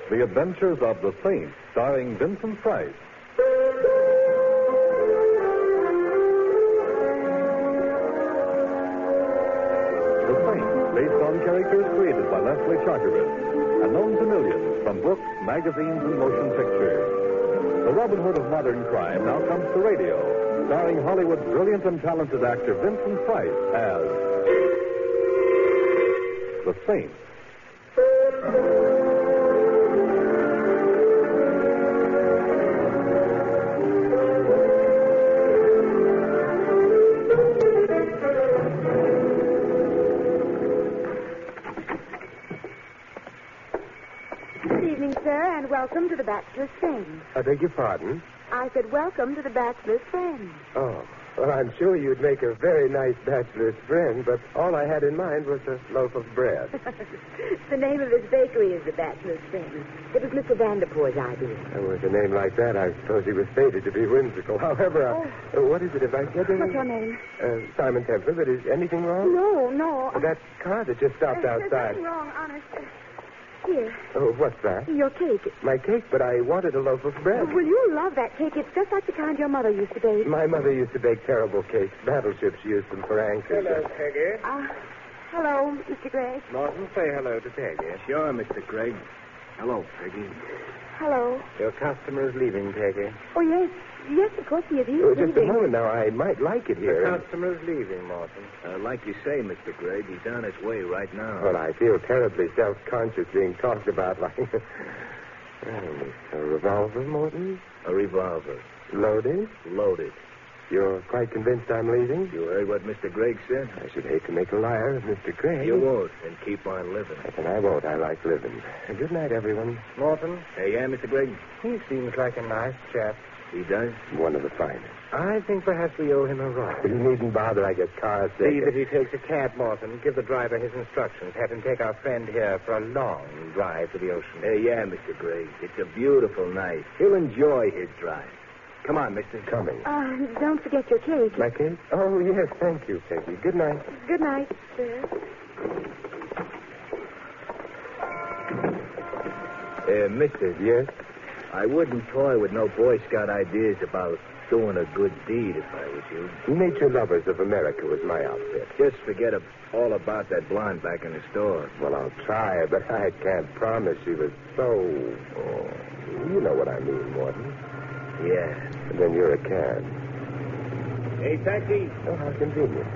The Adventures of the Saint, starring Vincent Price. The Saint, based on characters created by Leslie Charteris and known to millions from books, magazines, and motion pictures. The Robin Hood of modern crime now comes to radio, starring Hollywood's brilliant and talented actor Vincent Price as The Saint. And welcome to the Bachelor's Friend. I beg your pardon? I said welcome to the Bachelor's Friend. Oh, well, I'm sure you'd make a very nice bachelor's friend, but all I had in mind was a loaf of bread. The name of his bakery is the Bachelor's Friend. It was Mr. Vanderpoor's idea. With a name like that, I suppose he was fated to be whimsical. However, what is it if I said to him? What's your name? Simon Templer. But is anything wrong? No. That car that just stopped outside. There's nothing wrong, honest. Here. Oh, what's that? Your cake. My cake, but I wanted a loaf of bread. Well, you love that cake. It's just like the kind your mother used to bake. My mother used to bake terrible cakes. Battleships used them for anchors. Hello, Peggy. Hello, Mr. Gregg. Norton, say hello to Peggy. Sure, Mr. Gregg. Hello, Peggy. Hello. Your customer is leaving, Peggy. Oh, yes. Yes, of course he is. He's Just a leaving. moment now. I might like it here. The customer's leaving, Norton. Like you say, Mr. Gregg, he's on his way right now. Well, I feel terribly self-conscious being talked about like... A revolver, Morton? A revolver. Loaded? Loaded. You're quite convinced I'm leaving? You heard what Mr. Gregg said? I should hate to make a liar of Mr. Gregg. You won't, and keep on living. And I won't. I like living. Good night, everyone. Norton, Hey, yeah, Mr. Gregg? he seems like a nice chap. He does? One of the finest. I think perhaps we owe him a ride. You needn't bother. I get car sick. See that he takes a cab, Norton. Give the driver his instructions. Have him take our friend here for a long drive to the ocean. Hey, yeah, Mr. Gregg. It's a beautiful night. He'll enjoy his drive. Come on, mister. Coming. Don't forget your cake. My cake? Oh, yes. Thank you, Peggy. Good night. Good night, sir. Mister. Yes? I wouldn't toy with no Boy Scout ideas about doing a good deed if I was you. Nature Lovers of America was my outfit. Just forget all about that blonde back in the store. Well, I'll try, but I can't promise she was so... Oh, you know what I mean, Morton. Yeah. And then you're a cad. Hey, taxi. Oh, how convenient.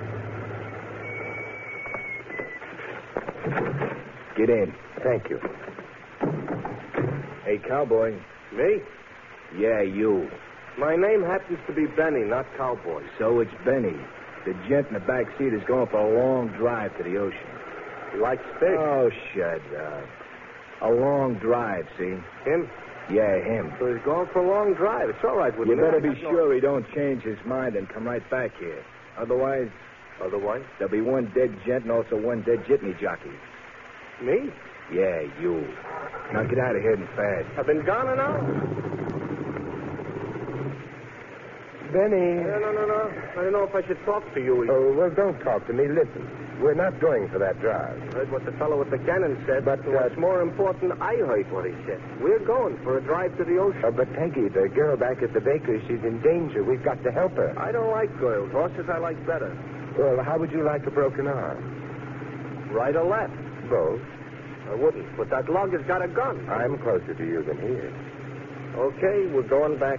Get in. Thank you. Hey, cowboy. Me? Yeah, you. My name happens to be Benny, not Cowboy. So it's Benny. The gent in the back seat is going for a long drive to the ocean. He likes fish. Oh, shut up. A long drive, see? Him? Yeah, him. So he's going for a long drive. It's all right with You me. better be sure he don't change his mind and come right back here. Otherwise, there'll be one dead gent and also one dead jitney jockey. Me? Yeah, you. Now get out of here and fast. I've been gone an hour. Benny. No. I don't know if I should talk to you. Oh, well, don't talk to me. Listen. We're not going for that drive. I heard what the fellow with the cannon said, but what's more important, I heard what he said. We're going for a drive to the ocean. Oh, but Peggy, the girl back at the bakery, she's in danger. We've got to help her. I don't like girls. Horses I like better. Well, how would you like a broken arm? Right or left? Both. I wouldn't, but that lug has got a gun. I'm closer to you than he is. Okay, we're going back.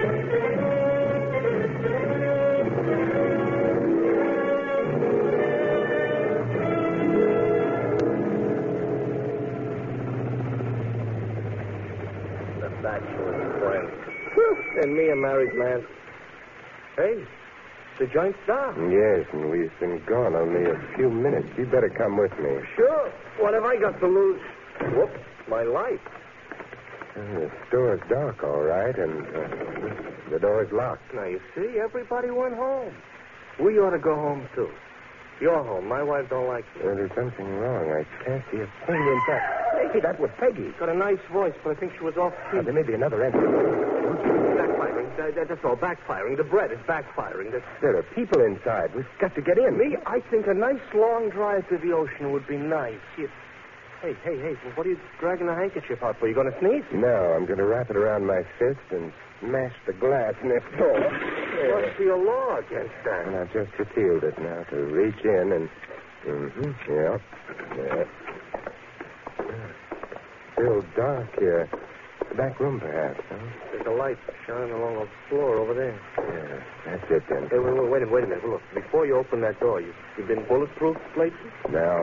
The bachelor's friend. And me a married man. Hey, the joint's down. Yes, and we've been gone only a few minutes. You better come with me. Sure. What have I got to lose? Whoops, my life. The store's dark, all right, and the door's locked. Now, you see, everybody went home. We ought to go home, too. You're home. My wife don't like you. Well, there's something wrong. I can't see a thing inside. Hey, that was Peggy. Got a nice voice, but I think she was off key. Now, there may be another entrance. Backfiring. That's all. Backfiring. The bread is backfiring. There are people inside. We've got to get in. Me, I think a nice long drive to the ocean would be nice. Hey, well, what are you dragging the handkerchief out for? You going to sneeze? No, I'm going to wrap it around my fist and smash the glass next door. Must be a law against that. And I've just repealed it now to reach in and... Yep. Still dark here. The back room, perhaps, huh? There's a light shining along the floor over there. Yeah, that's it then. Hey, wait a minute. Look, before you open that door, you've been bulletproof lately? Now,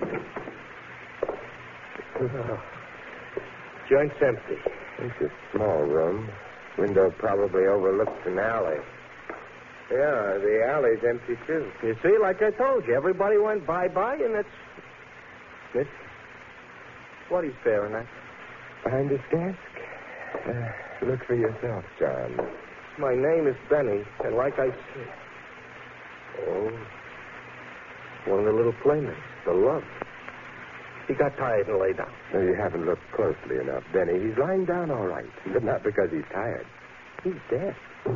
Joint's empty. it's a small room. Window probably overlooks an alley. Yeah, the alley's empty, too. You see, like I told you, everybody went bye-bye, and that's... Miss? What are you staring at? Behind this desk? Look for yourself, John. My name is Benny, and like I said... Oh, one of the little playmates, the love. He got tired and lay down. No, you haven't looked closely enough, Benny. He's lying down all right, but not because he's tired. He's dead.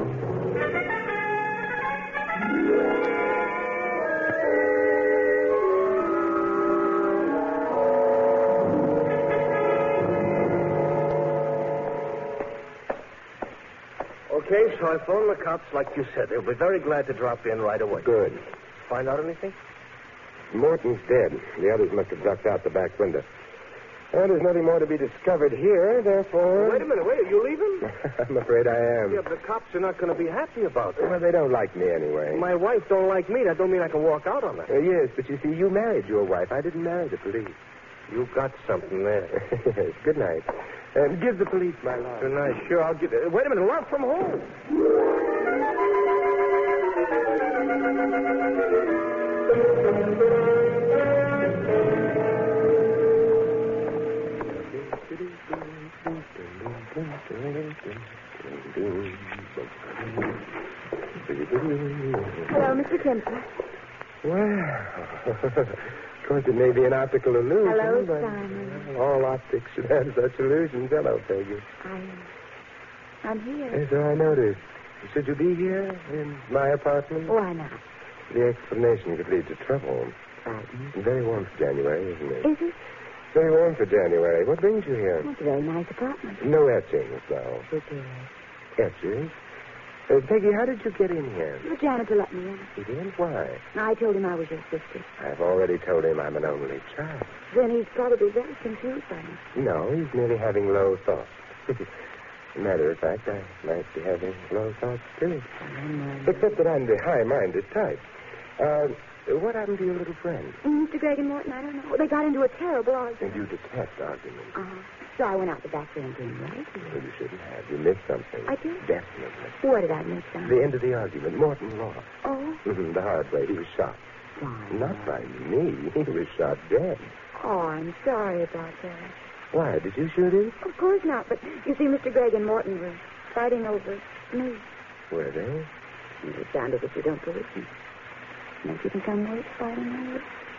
Okay, so I phoned the cops like you said. They'll be very glad to drop in right away. Good. Find out anything? Morton's dead. The others must have ducked out the back window. Well, there's nothing more to be discovered here, therefore... Wait a minute. Are you leaving? I'm afraid I am. Yeah, but the cops are not going to be happy about that. Well, they don't like me anyway. My wife don't like me. That don't mean I can walk out on that. Yes, but you see, you married your wife. I didn't marry the police. You got something there. Yes, good night. Give the police my love. Good night. Sure, I'll give... Wait a minute. Love from whom? Hello, Mr. Kemper. Well, of course, it may be an optical illusion. Hello, but Simon. all optics should have such illusions. Hello, Peggy. I'm here. Yes, I noticed. Should you be here in my apartment? Why not? The explanation could lead to trouble. Frightened. Very warm for January, isn't it? Is it? Very warm for January. What brings you here? Well, it's a very nice apartment. No etchings, though. Super. Etchings? Peggy, how did you get in here? The janitor let me in. He did? Why? I told him I was your sister. I've already told him I'm an only child. Then he's probably very confused by me. No, he's merely having low thoughts. As a matter of fact, I might be having low thoughts, too. Except that I'm the high-minded type. What happened to your little friend? Mr. Greg and Morton, I don't know. They got into a terrible argument. And you detest arguments. So I went out the back door and came right Well, here. you shouldn't have. You missed something. I did? Definitely. What did I miss, son? The end of the argument. Morton lost. Oh, The hard way. He was shot. Simon. Not by me. He was shot dead. Oh, I'm sorry about that. Why? Did you shoot him? Of course not, but you see, Mr. Greg and Morton were fighting over me. Were they? You sound as if you don't believe me. Don't you think I'm worth fighting over?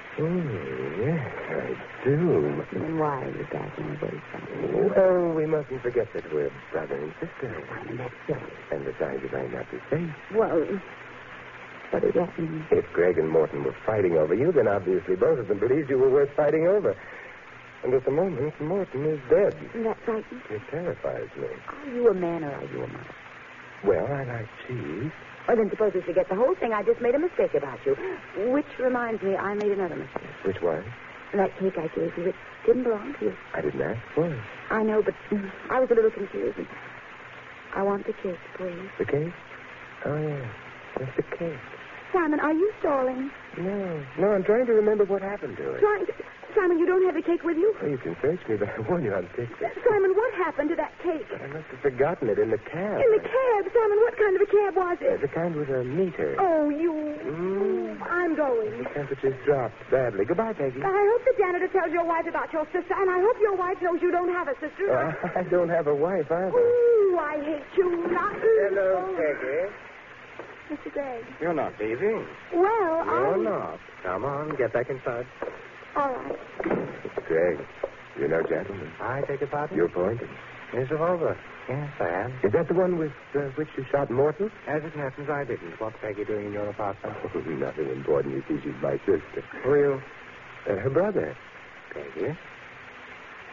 Yes, I do. Then why are you backing away from me? Well, we mustn't forget that we're brother and sister. Simon, that's silly. And the signs you might not be safe. Well, what does that mean? If Greg and Morton were fighting over you, then obviously both of them believed you were worth fighting over. And at the moment, Morton is dead. That frightens? It terrifies me. Are you a man or are you a mouse? Well, I like cheese. Oh, then suppose we forget the whole thing. I just made a mistake about you. Which reminds me, I made another mistake. Which one? That cake I gave you, it didn't belong to you. I didn't ask for it. I know, but I was a little confused. And I want the cake, please. The cake? Oh, yeah. What's the cake? Simon, are you stalling? No, I'm trying to remember what happened to it. Simon, you don't have the cake with you? Oh, you can search me, but I warn you, I'll take it. Simon, what happened to that cake? I must have forgotten it in the cab. In the cab? Simon, what kind of a cab was it? The kind with a meter. Oh, you... I'm going. The temperature's dropped badly. Goodbye, Peggy. I hope the janitor tells your wife about your sister, and I hope your wife knows you don't have a sister. I don't have a wife, either. Ooh, I hate you. Not... Hello, Peggy. Mr. Gregg. You're not leaving. Well, You're not. Come on, get back inside. All right. Greg, you're no gentleman. I take a pardon? You're pointed. Is it over? Yes, I am. Is that the one with which you shot Morton? As it happens, I didn't. What's Peggy doing in your apartment? Oh, nothing important. You see, she's my sister. Who are you? Her brother. Peggy?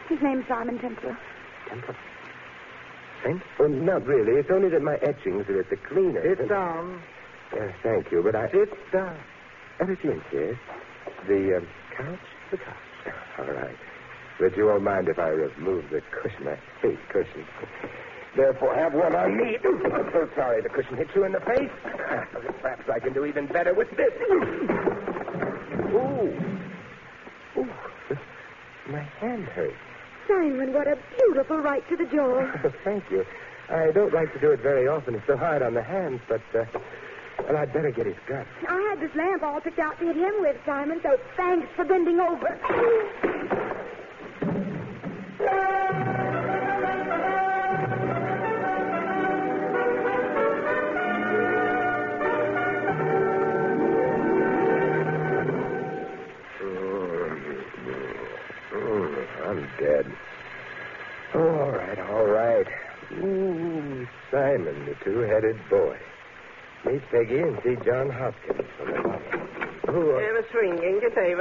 His name's Simon Templar. Templar? Saint? Oh, not really. It's only that my etchings are at the cleaner. Sit down. Thank you, but I... Sit down. Everything, yes. The couch? The couch. All right. But you won't mind if I remove the cushion. I hate cushions. Therefore, have one on me. I'm so sorry the cushion hit you in the face. Perhaps I can do even better with this. Ooh. My hand hurts. Simon, what a beautiful right to the jaw. Thank you. I don't like to do it very often. It's so hard on the hands, but, well, I'd better get his gun. I had this lamp all picked out to hit him with, Simon, so thanks for bending over. I'm dead. All right. Ooh, Simon, the two-headed boy. Meet Peggy and see John Hopkins. Swinging.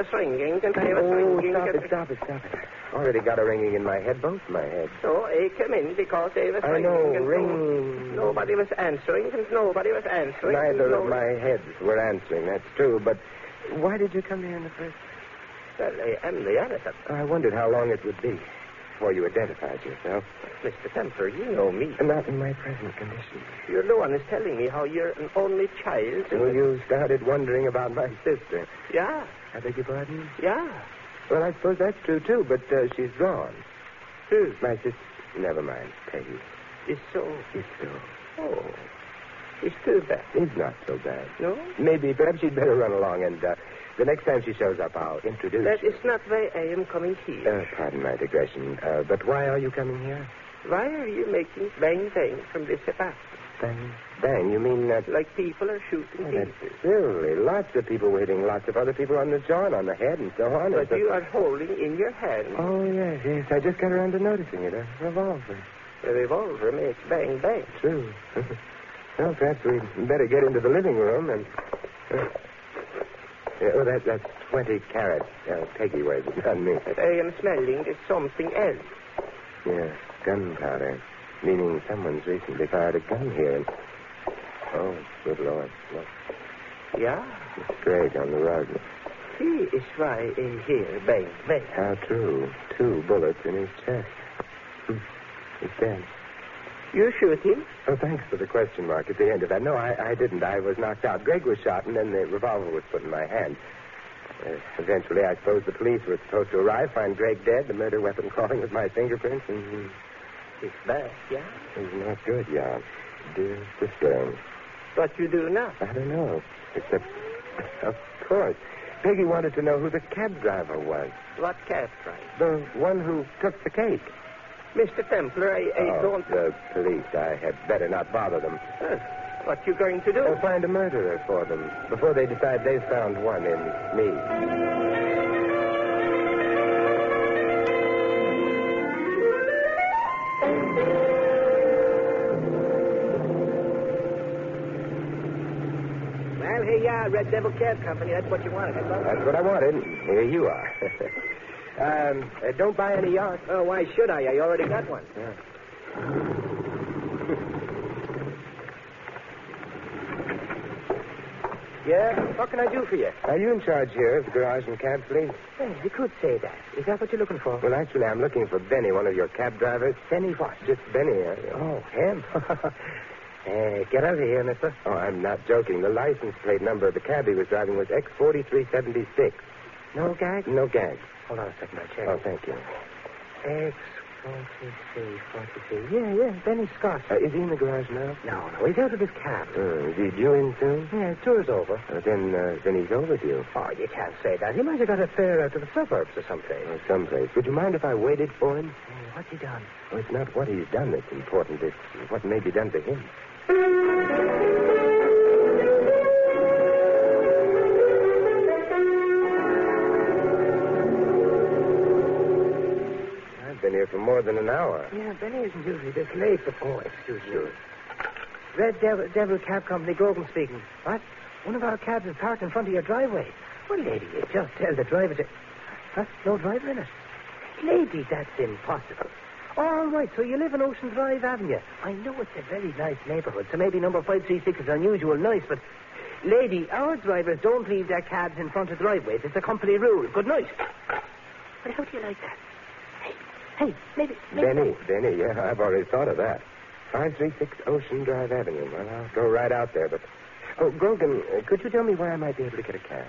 Stop it. Already got a ringing in my head, both my heads. So I came in because they were I swinging. know, ringing. Nobody was answering, and nobody was answering. Neither of my heads were answering, that's true, but why did you come here in the first place? Well, I am the editor. I wondered how long it would be before you identified yourself. Mr. Templar, you know me. Not in my present condition. You're the one who's telling me how you're an only child. Well, you started wondering about my sister. Yeah. I beg your pardon? Yeah. Well, I suppose that's true, too, but she's gone. Who? My sister. Never mind, Peggy. Is so? Is so. Oh. It's too bad. It's not so bad. No? Maybe, perhaps you'd better run along, and the next time she shows up, I'll introduce That you. is not why I am coming here. Pardon my digression, but why are you coming here? Why are you making bang from this apartment? Bang, you mean that... Like people are shooting people. That's silly. Lots of people were hitting lots of other people on the jaw and on the head and so on. But you are holding in your hand. Oh, yes. I just got around to noticing it. A revolver. A revolver makes bang. True. Well, perhaps we'd better get into the living room and... that's 20 carats. Peggy weighs it, not me. But I am smelling something else. Yeah, gunpowder. Meaning someone's recently fired a gun here. And... Oh, good Lord. Look. Yeah? It's straight on the rug. He is why in here, bang. How true. 2 bullets in his chest. He's dead. You shoot him? Oh, thanks for the question mark at the end of that. No, I didn't. I was knocked out. Greg was shot, and then the revolver was put in my hand. Eventually, I suppose the police were supposed to arrive, find Greg dead, the murder weapon crawling with my fingerprints, and... It's bad, yeah? It's not good, yeah. Dear sister. What you do now? I don't know. Except, of course, Peggy wanted to know who the cab driver was. What cab driver? The one who took the cake. Mr. Templar, I don't... The police. I had better not bother them. What you going to do? I'll find a murderer for them before they decide they've found one in me. Well, here you are, Red Devil Cab Company. That's what you wanted, huh? That's what I wanted. Here you are. Don't buy any yachts. Oh, why should I? I already got one. Yeah. Yeah? What can I do for you? Are you in charge here of the garage and cab fleet? Hey, you could say that. Is that what you're looking for? Well, actually, I'm looking for Benny, one of your cab drivers. Benny what? Just Benny. Oh, him? Get out of here, mister. Oh, I'm not joking. The license plate number of the cab he was driving was X4376. No gag? No gag. Hold on a second, I'll check. Oh, thank you. X43. Yeah, Benny Scott. Is he in the garage now? No, he's out of his cab. Is he due in soon? Yeah, his tour's over. Then he's overdue. Oh, you can't say that. He might have got a fare out to the suburbs or something. Or someplace. Would you mind if I waited for him? Hey, what's he done? Well, it's not what he's done that's important. It's what may be done to him. I've been here for more than an hour. Yeah, Benny isn't usually this late, but... Oh, excuse me. Red Devil Cab Company, Grogan speaking. What? One of our cabs is parked in front of your driveway. Well, lady, you just tell the driver to... Huh? No driver in it? Lady, that's impossible. All right, so you live in Ocean Drive Avenue. I know it's a very nice neighborhood, so maybe number 536 is unusual nice, but... Lady, our drivers don't leave their cabs in front of driveways. It's a company rule. Good night. But how do you like that? Hey, maybe... Benny, yeah, I've already thought of that. 536 Ocean Drive Avenue. Well, I'll go right out there, but... Oh, Grogan, could you tell me where I might be able to get a cab?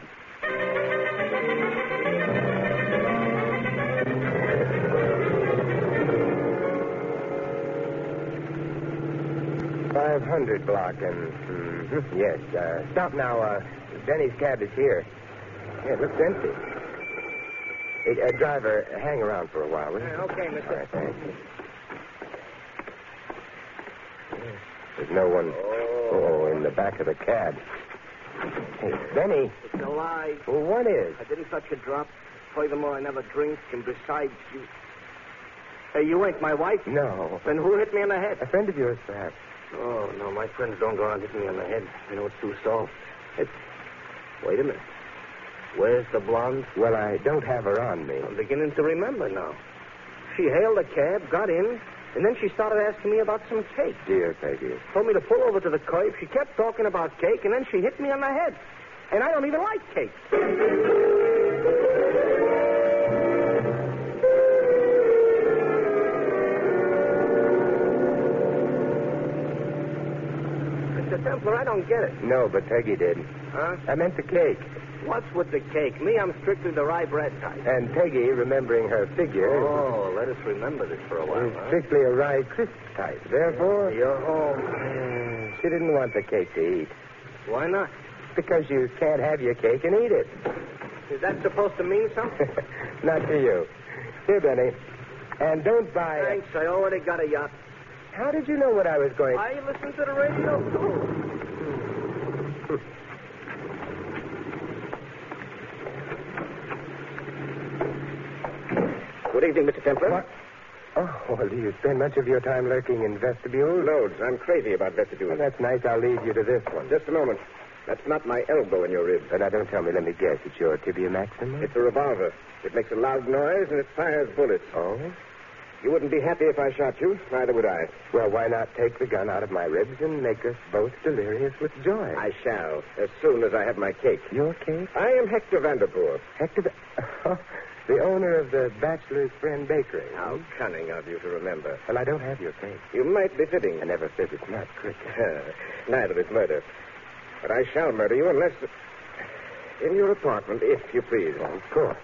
.500 block and... yes. Stop now. Benny's cab is here. Yeah, it looks empty. Hey, driver, hang around for a while, will you? Okay, mister. All right, thanks. There's no one... Oh, in the back of the cab. Hey, Benny. It's a lie. Well, what is? I didn't touch a drop. Furthermore, I never drink, and besides, you... Hey, you ain't my wife? No. Then who hit me in the head? A friend of yours, perhaps. Oh, no, my friends don't go around hitting me on the head. I know it's too soft. Wait a minute. Where's the blonde? Well, I don't have her on me. I'm beginning to remember now. She hailed a cab, got in, and then she started asking me about some cake. Dear Peggy. Told me to pull over to the curb. She kept talking about cake, and then she hit me on the head. And I don't even like cake. Mr. Templar, I don't get it. No, but Peggy did. Huh? I meant the cake. What's with the cake? Me, I'm strictly the rye bread type. And Peggy, remembering her figure... Oh, let us remember this for a while, is huh? strictly a rye crisp type. Therefore... You're home. She didn't want the cake to eat. Why not? Because you can't have your cake and eat it. Is that supposed to mean something? Not to you. Here, Benny. And don't buy... Thanks, I already got a yacht. How did you know what I was going... I listen to the radio, too. Good evening, Mr. Templar. What? Oh, well, do you spend much of your time lurking in vestibules? Loads. I'm crazy about vestibules. Well, that's nice. I'll lead you to this one. Just a moment. That's not my elbow in your rib. Now, don't tell me. Let me guess. It's your tibia maxima? It's a revolver. It makes a loud noise, and it fires bullets. Oh? You wouldn't be happy if I shot you. Neither would I. Well, why not take the gun out of my ribs and make us both delirious with joy? I shall, as soon as I have my cake. Your cake? I am Hector Vanderpool. Hector... the owner of the Bachelor's Friend Bakery. How cunning of you to remember. Well, I don't have your cake. You might be fitting. I never fit. It's not cricket. Neither is murder. But I shall murder you unless... in your apartment, if you please. Oh, of course.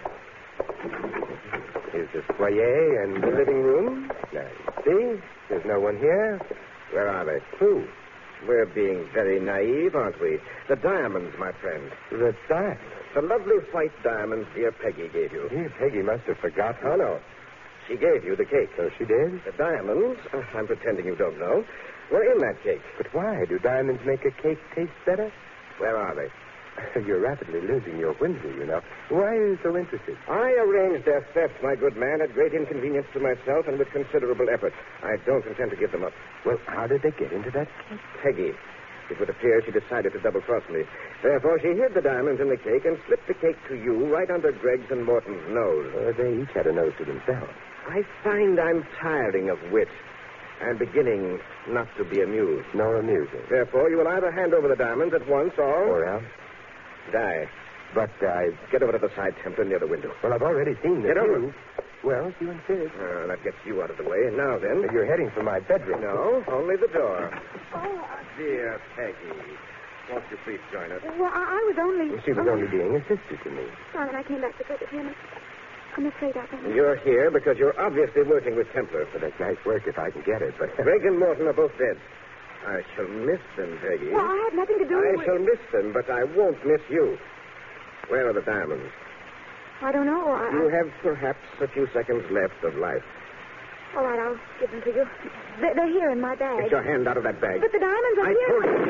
Here's the foyer and the living room. Now, you see? There's no one here. Where are they? Who? We're being very naive, aren't we? The diamonds, my friend. The diamonds. The lovely white diamonds dear Peggy gave you. Dear Peggy must have forgotten. Oh, no. She gave you the cake. So she did? The diamonds, I'm pretending you don't know, were in that cake. But why? Do diamonds make a cake taste better? Where are they? You're rapidly losing your whimsy, you know. Why are you so interested? I arranged their theft, my good man, at great inconvenience to myself and with considerable effort. I don't intend to give them up. Well, how did they get into that cake? Peggy. It would appear she decided to double-cross me. Therefore, she hid the diamonds in the cake and slipped the cake to you right under Greg's and Morton's nose. They each had a nose to themselves. I find I'm tiring of wit. I'm beginning not to be amused. Nor amusing. Therefore, you will either hand over the diamonds at once Or else? die. But I... Get over to the side, Templar, near the window. Well, I've already seen the Get over. two. Well, if you insist. That gets you out of the way. Now, then. You're heading for my bedroom. No, only the door. Oh, Dear Peggy, won't you please join us? well, I was only... She was only being a sister to me. Darling, I came back to visit him. I'm afraid I don't... You're here because you're obviously working with Templar. Well, that's nice work if I can get it, but... Greg and Morton are both dead. I shall miss them, Peggy. Well, I had nothing to do I with... shall miss them, but I won't miss you. Where are the diamonds? I don't know. You have perhaps a few seconds left of life. All right, I'll give them to you. They're here in my bag. Get your hand out of that bag. But the diamonds are I here. told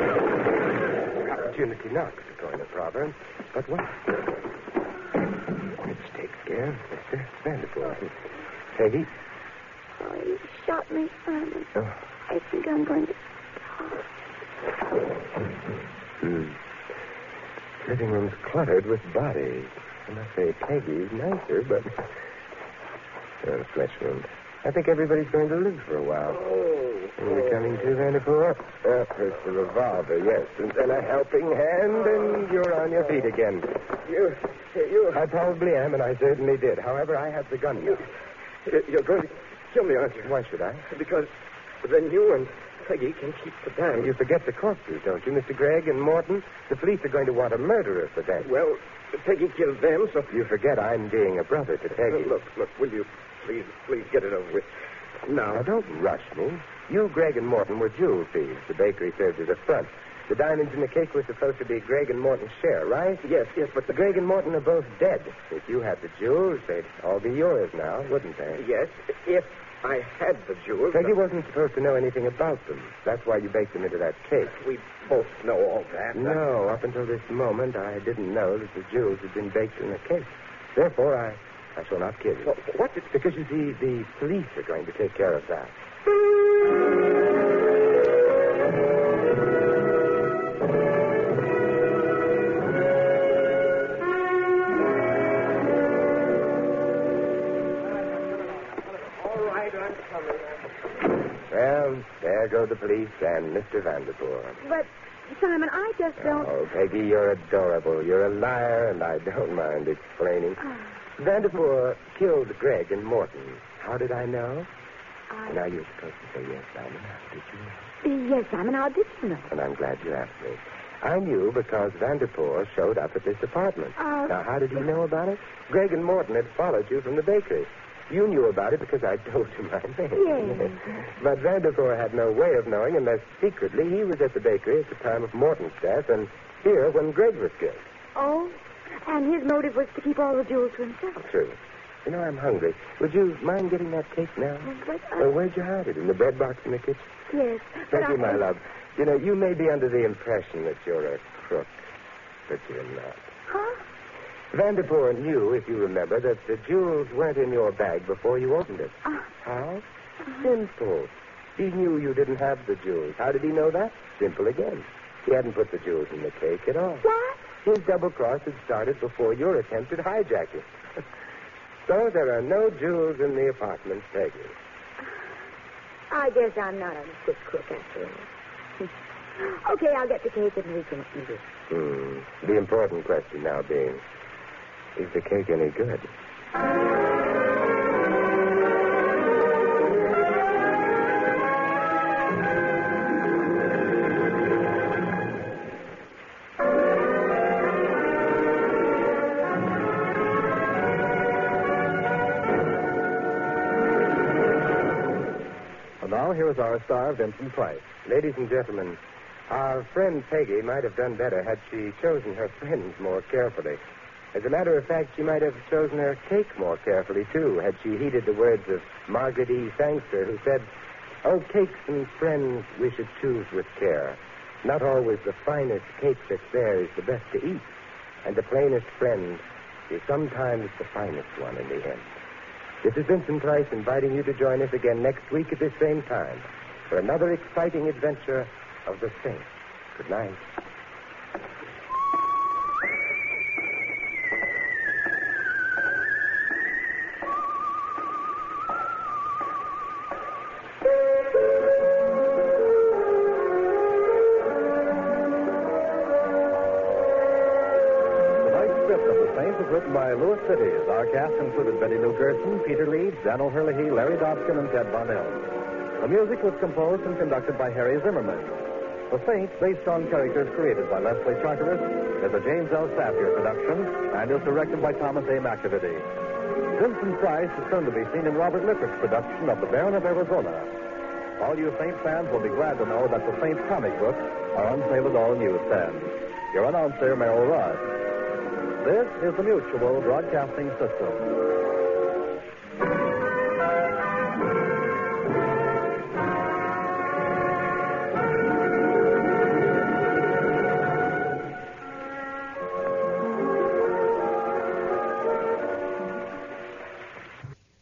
you. Opportunity knocks, according to proverb. But what? Which takes care of Mr. Vanderpool. Peggy? Oh, you shot me, Simon. Oh. I think I'm going to... Living room's cluttered with bodies. I must say Peggy's nicer, but... Flesh wound. I think everybody's going to live for a while. Oh. You're coming to, Vanderpool? First the revolver, yes. And then a helping hand, and you're on your feet again. You. I probably am, and I certainly did. However, I have the gun now. You're going to kill me, aren't you? Why should I? Because then you and Peggy can keep the bank. You forget the corpses, don't you, Mr. Gregg and Morton? The police are going to want a murderer for that. Well, Peggy killed them, so... You forget I'm being a brother to Peggy. Look, will you please get it over with? Now, don't rush me. You, Gregg, and Morton were jewel thieves. The bakery served as a front. The diamonds in the cake were supposed to be Gregg and Morton's share, right? Yes, but the Gregg and Morton are both dead. If you had the jewels, they'd all be yours now, wouldn't they? Yes, if I had the jewels. Peggy wasn't supposed to know anything about them. That's why you baked them into that cake. We both know all that. No, up until this moment, I didn't know that the jewels had been baked in the cake. Therefore, I shall not kill you. Well, what? Because, you see, the police are going to take care of that. All right, I'm coming. Well, there go the police and Mr. Vanderpool. But, Simon, I just don't... Oh, Peggy, you're adorable. You're a liar, and I don't mind explaining. Vanderpool killed Gregg and Morton. How did I know? Now you're supposed to say yes, Simon. How did you know? Yes, Simon, how did you know? And I'm glad you asked me. I knew because Vanderpool showed up at this apartment. Now, how did he know about it? Gregg and Morton had followed you from the bakery. You knew about it because I told you my name. Yes. But Vanderpool had no way of knowing unless secretly he was at the bakery at the time of Morton's death and here when Gregg was killed. Oh, and his motive was to keep all the jewels to himself. True. You know, I'm hungry. Would you mind getting that cake now? But where'd you hide it? In the bread box in the kitchen? Yes. Thank you, my love. You know, you may be under the impression that you're a crook, but you're not. Huh? Vanderpool knew, if you remember, that the jewels weren't in your bag before you opened it. How? Simple. He knew you didn't have the jewels. How did he know that? Simple again. He hadn't put the jewels in the cake at all. What? His double cross had started before your attempt at hijacking. So there are no jewels in the apartment, Peggy. I guess I'm not a good cook after all. Okay, I'll get the cake and we can eat it. The important question now being, is the cake any good? And now here is our star, Vincent Price. Ladies and gentlemen, our friend Peggy might have done better had she chosen her friends more carefully. As a matter of fact, she might have chosen her cake more carefully, too, had she heeded the words of Margaret E. Sangster, who said, "Oh, cakes and friends we should choose with care. Not always the finest cake that's there is the best to eat, and the plainest friend is sometimes the finest one in the end." This is Vincent Price inviting you to join us again next week at this same time for another exciting adventure of the Saint. Good night. Written by Louis Cities. Our cast included Betty Lou Gerson, Peter Leeds, Dan O'Herlihy, Larry Dobkin, and Ted Von Ells. The music was composed and conducted by Harry Zimmerman. The Saint, based on characters created by Leslie Charteris, is a James L. Safier production and is directed by Thomas A. McAvity. Vincent Price is soon to be seen in Robert Lippert's production of The Baron of Arizona. All you Saint fans will be glad to know that the Saint comic books are on sale at all newsstands. Your announcer, Merrill Rudd. This is the Mutual Broadcasting System.